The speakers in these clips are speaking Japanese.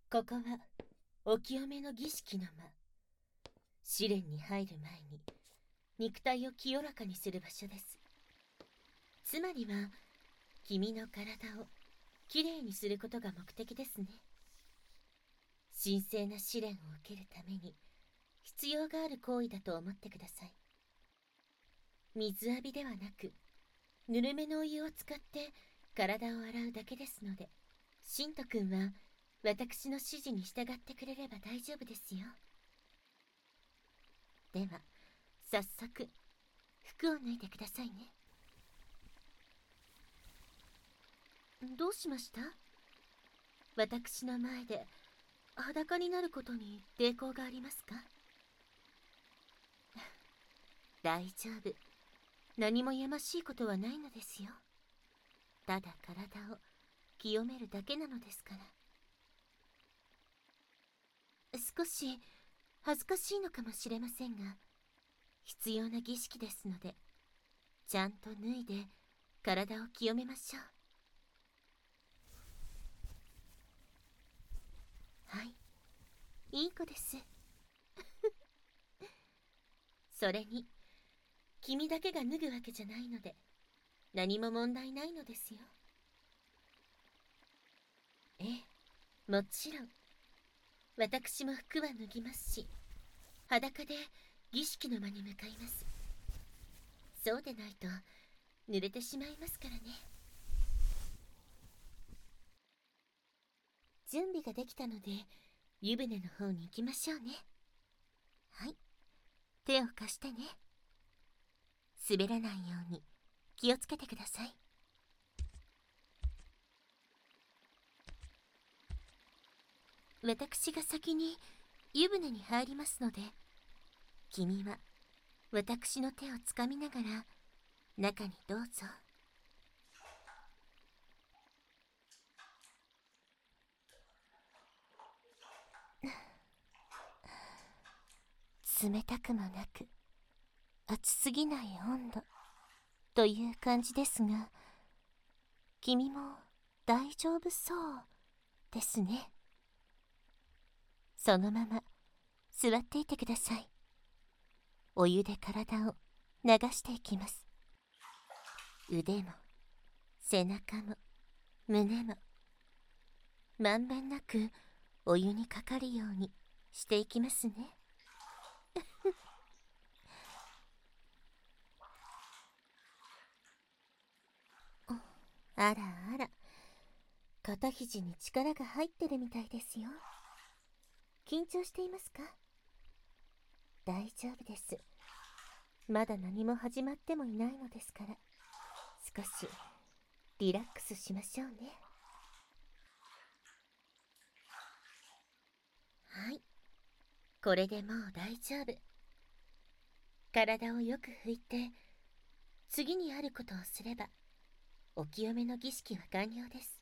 ここはお清めの儀式の間。試練に入る前に肉体を清らかにする場所です。つまりは君の体をきれいにすることが目的ですね。神聖な試練を受けるために必要がある行為だと思ってください。水浴びではなく、ぬるめのお湯を使って体を洗うだけですので、信徒君は私の指示に従ってくれれば大丈夫ですよ。では早速服を脱いでくださいね。どうしました？私の前で裸になることに抵抗がありますか？大丈夫。何もやましいことはないのですよ。ただ体を清めるだけなのですから。少し恥ずかしいのかもしれませんが、必要な儀式ですので、ちゃんと脱いで体を清めましょう。はい、いい子です。それに君だけが脱ぐわけじゃないので、何も問題ないのですよ。ええ、もちろん。私も服は脱ぎますし、裸で儀式の間に向かいます。そうでないと濡れてしまいますからね。準備ができたので、湯船の方に行きましょうね。はい、手を貸してね。滑らないように気をつけてください。私が先に湯船に入りますので、君は私の手をつかみながら中にどうぞ。冷たくもなく熱すぎない温度という感じですが、君も大丈夫そうですね。そのまま座っていてください。お湯で体を流していきます。腕も背中も胸もまんべんなくお湯にかかるようにしていきますね。あらあら、肩肘に力が入ってるみたいですよ。緊張していますか？大丈夫です。まだ何も始まってもいないのですから、少しリラックスしましょうね。はい、これでもう大丈夫。体をよく拭いて、次にあることをすればお清めの儀式は完了です。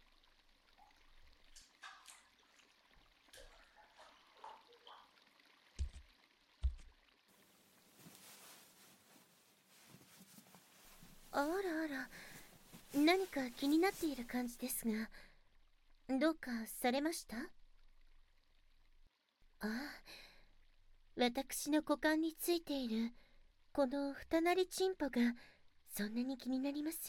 あらあら、何か気になっている感じですが、どうかされました？ああ、私の股間についているこの二なりチンポがそんなに気になります？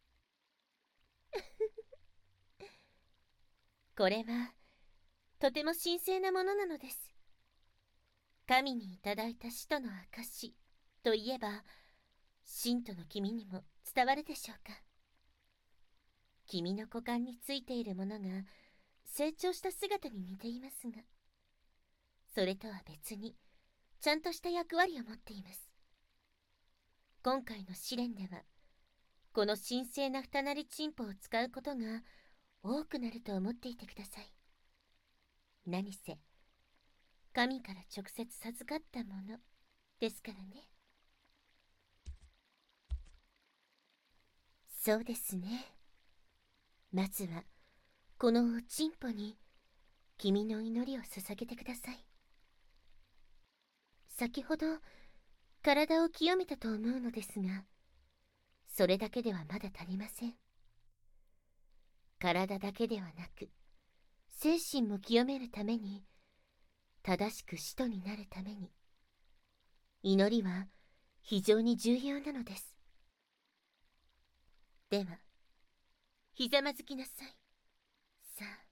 これはとても神聖なものなのです。神にいただいた使徒の証といえば、信徒の君にも伝わるでしょうか。君の股間についているものが成長した姿に似ていますが、それとは別にちゃんとした役割を持っています。今回の試練では、この神聖な二なりチンポを使うことが多くなると思っていてください。何せ神から直接授かったものですからね。そうですね。まずはこのチンポに君の祈りを捧げてください。先ほど体を清めたと思うのですが、それだけではまだ足りません。体だけではなく、 精神も清めるために、正しく使徒になるために、祈りは非常に重要なのです。では、ひざまずきなさい。さあ。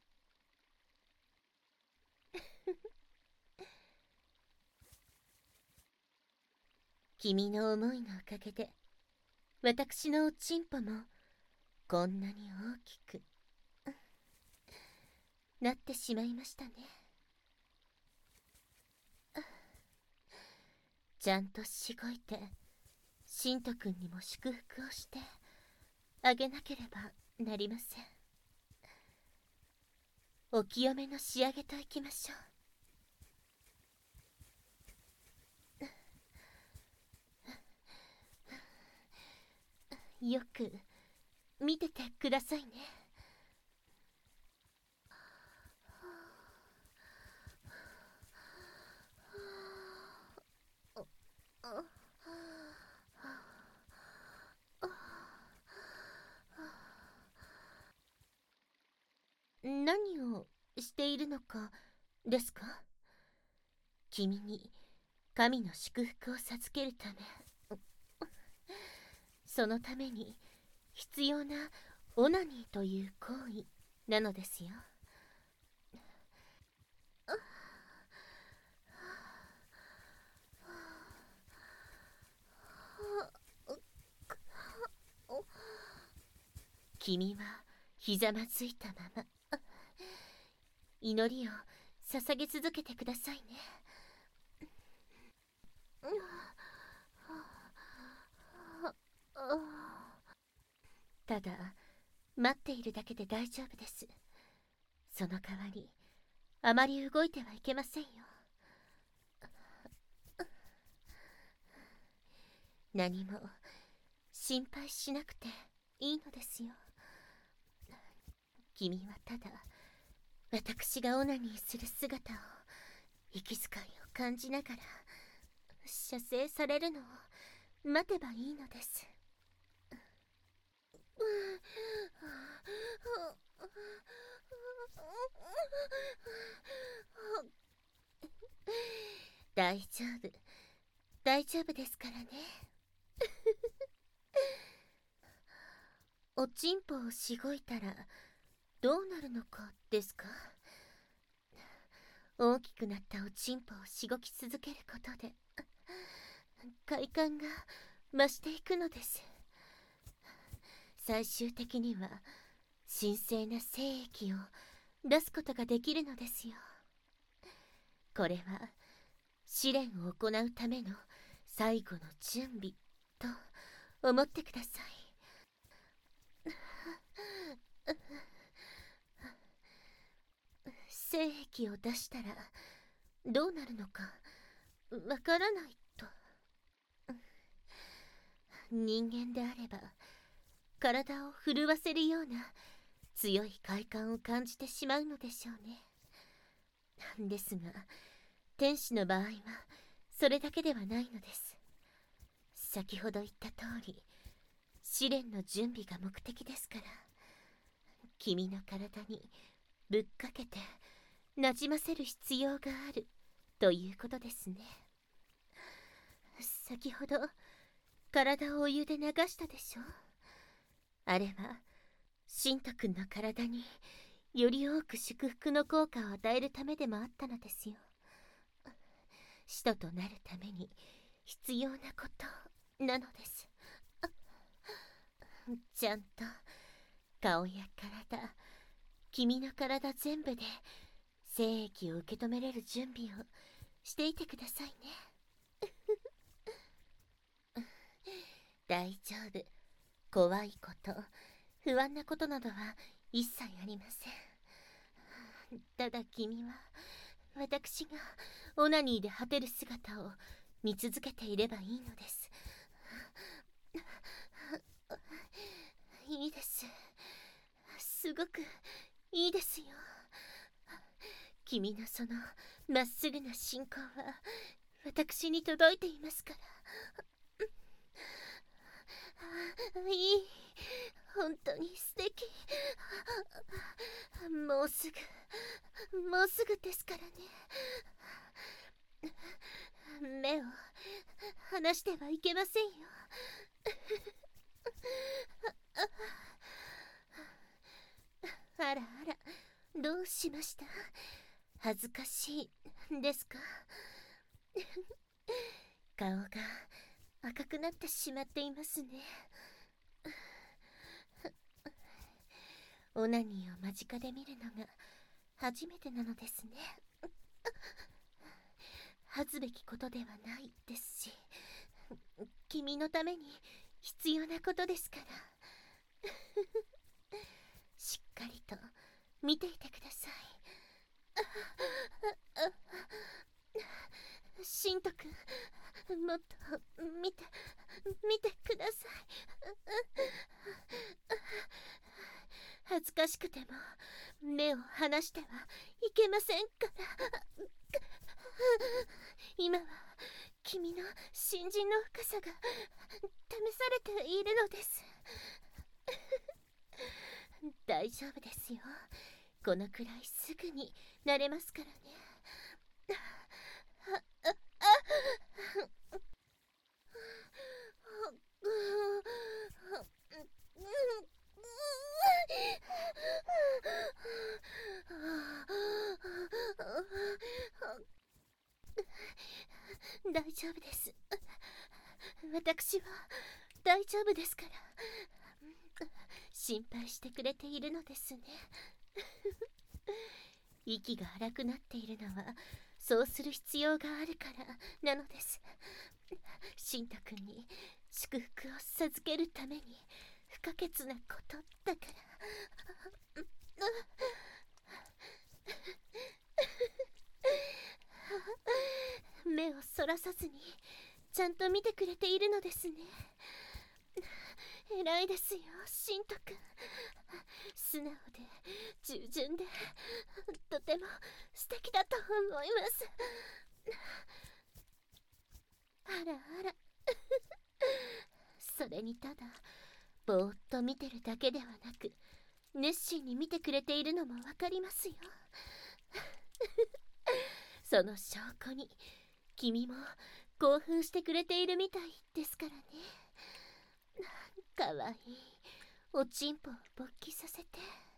君の思いのおかげで、私のおちんぽもこんなに大きくなってしまいましたね。ちゃんとしごいて、しんとくんにも祝福をしてあげなければなりません。お清めの仕上げといきましょう。よく見ててくださいね。何をしているのかですか？君に神の祝福を授けるため、そのために必要なオナニーという行為なのですよ。君はひざまずいたまま祈りを捧げ続けてくださいね。ただ待っているだけで大丈夫です。その代わりあまり動いてはいけませんよ。何も心配しなくていいのですよ。君はただ私がオナニーする姿を、息遣いを感じながら射精されるのを待てばいいのです。大丈夫、大丈夫ですからね。おちんぽをしごいたらどうなるのかですか？大きくなったおちんぽをしごき続けることで快感が増していくのです。最終的には神聖な精液を出すことができるのですよ。これは試練を行うための最後の準備と思ってください。精液を出したらどうなるのかわからないと。人間であれば体を震わせるような強い快感を感じてしまうのでしょうね。ですが天使の場合はそれだけではないのです。先ほど言った通り試練の準備が目的ですから、君の体にぶっかけてなじませる必要があるということですね。先ほど体をお湯で流したでしょ。あれはしんとくんの体により多く祝福の効果を与えるためでもあったのですよ。使徒となるために必要なことなのです。ちゃんと顔や体、君の体全部で精液を受け止めれる準備をしていてくださいね。大丈夫。怖いこと、不安なことなどは一切ありません。ただ君は私がオナニーで果てる姿を見続けていればいいのです。いいです。すごくいいですよ。君のそのまっすぐな信仰は私に届いていますから。いい、本当に素敵。もうすぐもうすぐですからね。目を離してはいけませんよ。あらあら、どうしました？恥ずかしいですか？顔が赤くなってしまっていますね。オナニーを間近で見るのが初めてなのですね。恥ずべきことではないですし、君のために必要なことですから。しっかりと見ていてください。しんとくん、もっと見てください。恥ずかしくても目を離してはいけませんから。今は君の信心の深さが試されているのです。大丈夫ですよ。このくらいすぐになれますからね。大丈夫です。私は大丈夫ですから。心配してくれているのですね。息が荒くなっているのはそうする必要があるからなのです。しんとくんに祝福を授けるために不可欠なことだから。目をそらさずにちゃんと見てくれているのですね。偉いですよ、しんとくん。素直で従順でとても素敵だと思います。あらあら。それにただぼーっと見てるだけではなく、熱心に見てくれているのもわかりますよ。その証拠に君も興奮してくれているみたいですからね。かわいいおちんぽを勃起させて。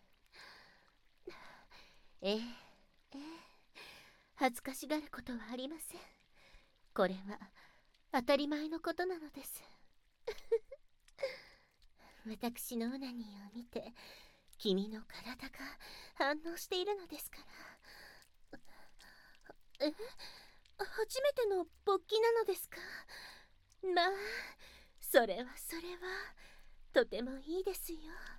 ええ恥ずかしがることはありません。これは当たり前のことなのです。私のオナニーを見て君の体が反応しているのですから。初めての勃起なのですか？まあ、それはとてもいいですよ。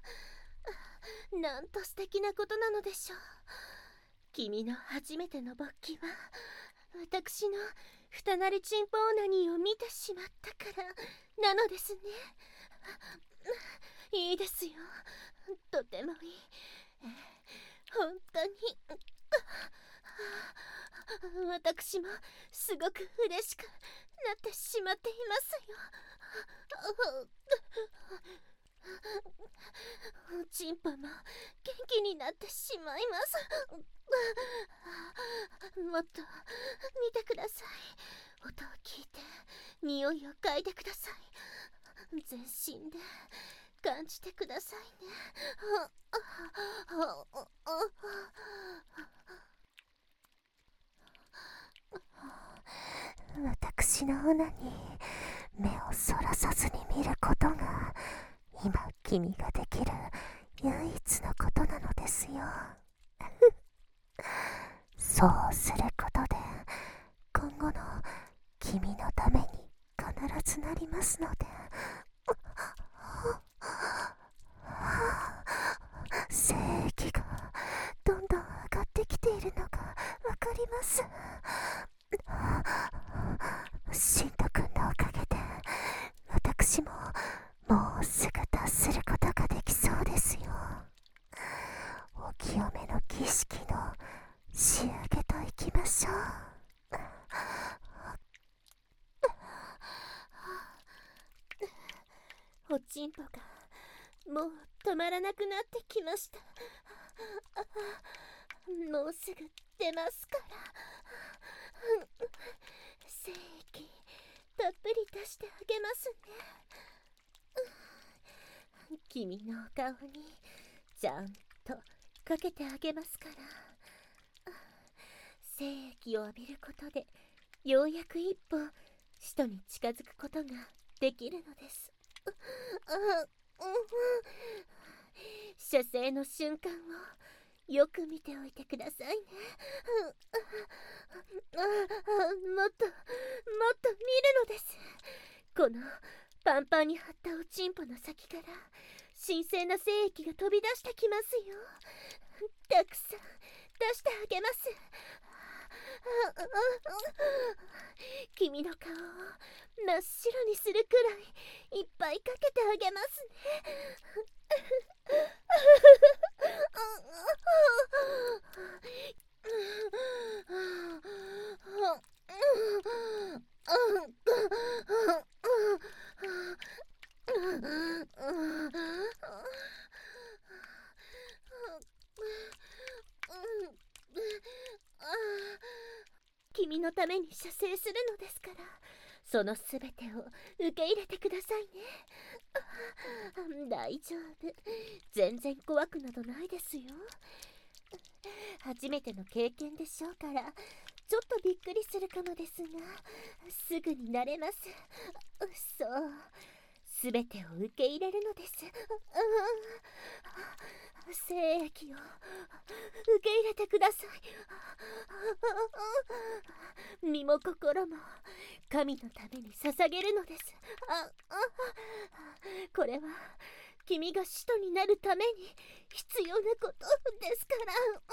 なんと素敵なことなのでしょう。君の初めての勃起は私の二なりチンポオナニーを見てしまったからなのですね。いいですよ、とてもいい。本当に。私もすごく嬉しくなってしまっていますよ。おちんぽも元気になってしまいます。もっと見てください。音を聞いて匂いを嗅いでください。全身で感じてくださいね。私のオナに目をそらさずに見ることが今君ができる唯一のことなのですよ。そうすることで今後の君のために必ずなりますので。精液がどんどん上がってきているのがわかります。しんとくんのおかげで私ももうすぐ達することができそうですよ。お清めの儀式の仕上げといきましょう。おちんぽがもう止まらなくなってきました。 もうすぐ出ますから。精液たっぷり出してあげますね。君のお顔にちゃんとかけてあげますから。精液を浴びることでようやく一歩使徒に近づくことができるのです。射精の瞬間をよく見ておいてくださいね。もっと見るのです。このパンパンに張ったおちんぽの先から神聖な精液が飛び出してきますよ。たくさん出してあげます。君の顔を真っ白にするくらいいっぱいかけてあげますね。君のために射精するのですから、そのすべてを受け入れてくださいね。大丈夫、全然怖くなどないですよ。初めての経験でしょうからちょっとびっくりするかもですが、すぐに慣れます。そう、すべてを受け入れるのです。精液を受け入れてください。身も心も神のために捧げるのです。これは君が使徒になるために必要なことですから。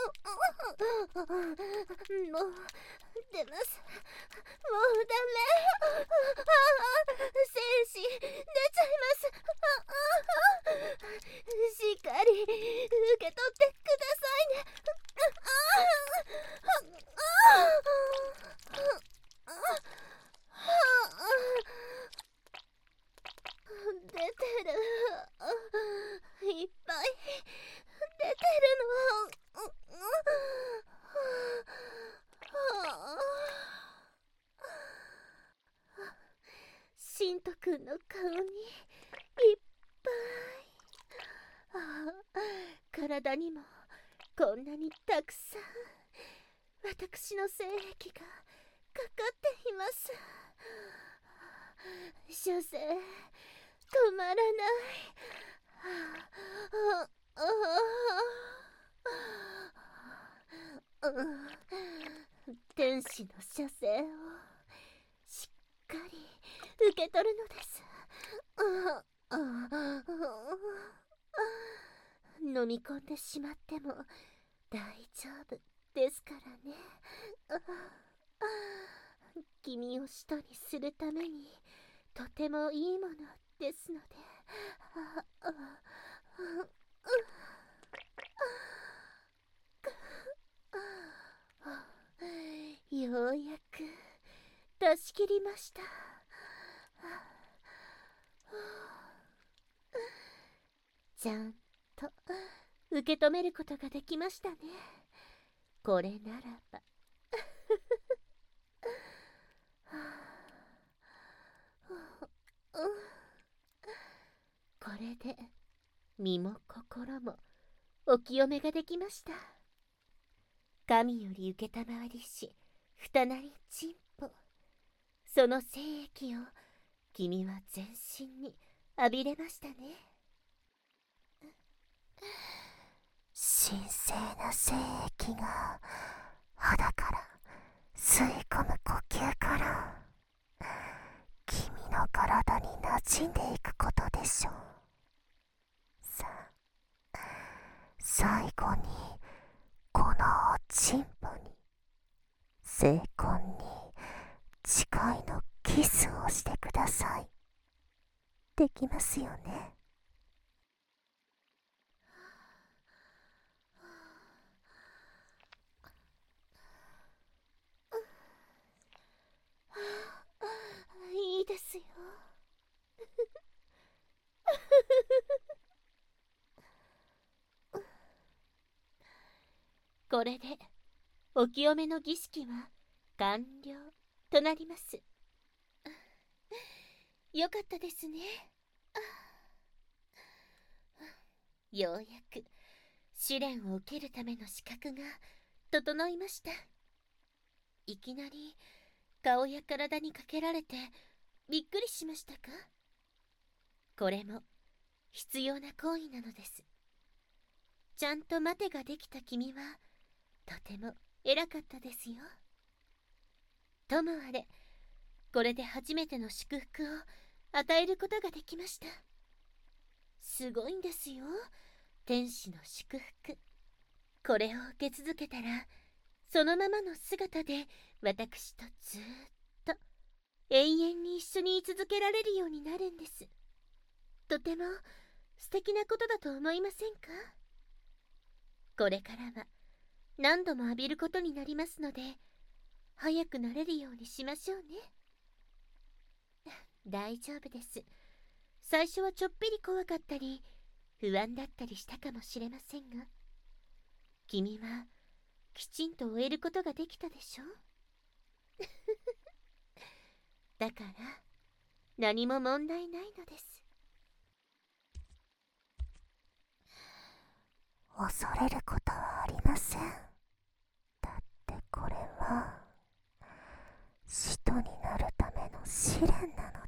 もう出ます。もうダメ。精子出ちゃいます。しっかり受け取ってくださいね。出てる。いっぱい出てるの。しんとくんの顔にいっぱい。体にもこんなにたくさん私の精液がかかっています。射精止まらない。天使の射精をしっかり受け取るのです。飲み込んでしまっても大丈夫ですからね。君を使徒にするためにとてもいいものですので。ようやく出し切りました。ちゃんと受け止めることができましたね。これならばこれで身も心もお清めができました。神より受けたまわりし二なりちんぽ、その精液を君は全身に浴びれましたね。神聖な精液が肌から吸い込む呼吸から君の体に馴染んでいくことでしょう。さあ、最後にこのおちんぽに精魂に誓いのキスをしてください。できますよね。いいですよ。 これでお清めの儀式は完了となります。よかったですね。ようやく試練を受けるための資格が整いました。いきなり顔や体にかけられてびっくりしましたか？これも必要な行為なのです。ちゃんと待てができた君はとても偉かったですよ。ともあれ、これで初めての祝福を与えることができました。すごいんですよ、天使の祝福。これを受け続けたら、そのままの姿で私とずーっと永遠に一緒に居続けられるようになるんです。とても素敵なことだと思いませんか？これからは何度も浴びることになりますので、早くなれるようにしましょうね。大丈夫です。最初はちょっぴり怖かったり不安だったりしたかもしれませんが、君はきちんと終えることができたでしょ。だから何も問題ないのです。 恐れることはありません。だってこれは使徒になるための試練なの